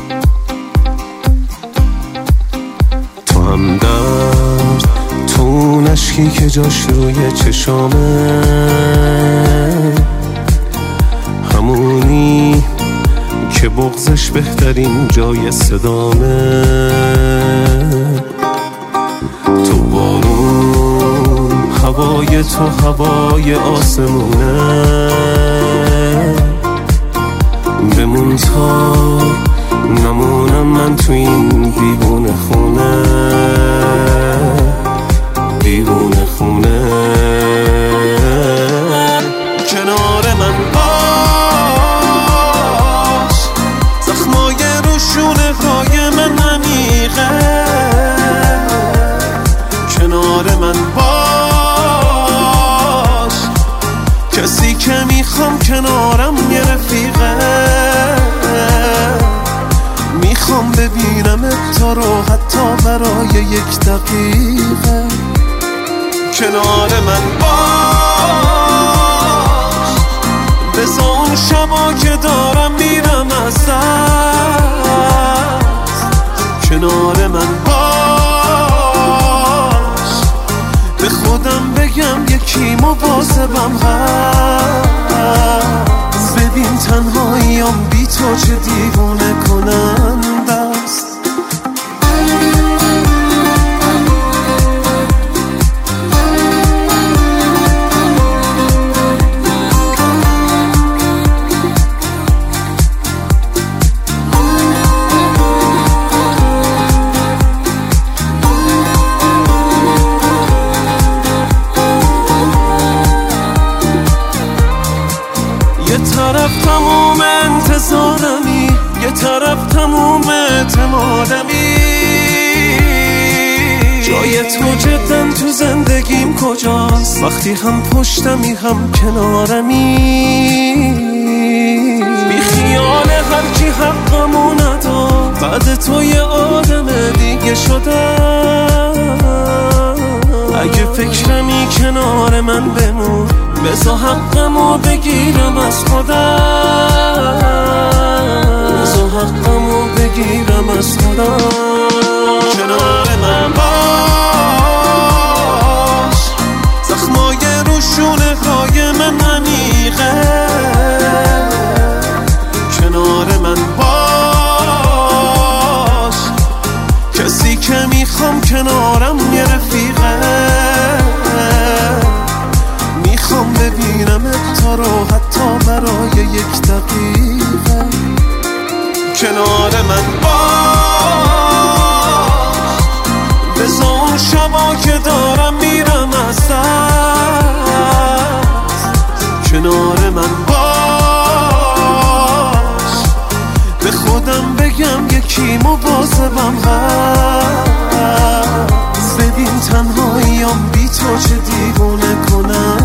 تو هم درد، تو اون عشقی که جاش روی چشامه، همونی که بغضش بهترین جای صدامه. تو بارون، هوای تو هوای آسمونه، بمون تا نمونم من تو این دیوونه خونه، دیوونه خونه. کنار من باش، زخمای روشونه های من عمیقه. کنار من باش، کسی که میخوام کنارم یه رفیقه. میخوام ببینم تو رو حتی برای یک دقیقه. کنار من باش، بذار اون شبا که دارم میرم از دست. کنار من باش، به خودم بگم یکی مواظبم هست. ببین تنهاییم بی تو چه دیوونه کننده است. یه طرف تموم انتظارمی، یه طرف تموم اعتمادمی. جای تو جدن تو زندگیم کجاست؟ وقتی هم پشتمی هم کنارمی. بی خیال هر کی حقمو نداد، بعد تو یه آدم دیگه شدم. اگه فکرمی کنار من بمون، بذار حقمو بگیرم از خودم. بذار حقمو بگیرم از خودم. کنار من باش، زخمای روشونه های من عمیقه. کنار من باش، کسی که میخوام کنارم یه رفیقه. میخوام ببینم تو رو حتی برای یک دقیقه. کنار من باش، بذار اون شبا که دارم میرم از دست. کنار من باش، به خودم بگم یکی مواظبم هست. ببین تنهاییم بی تو چه دیوونه کنم.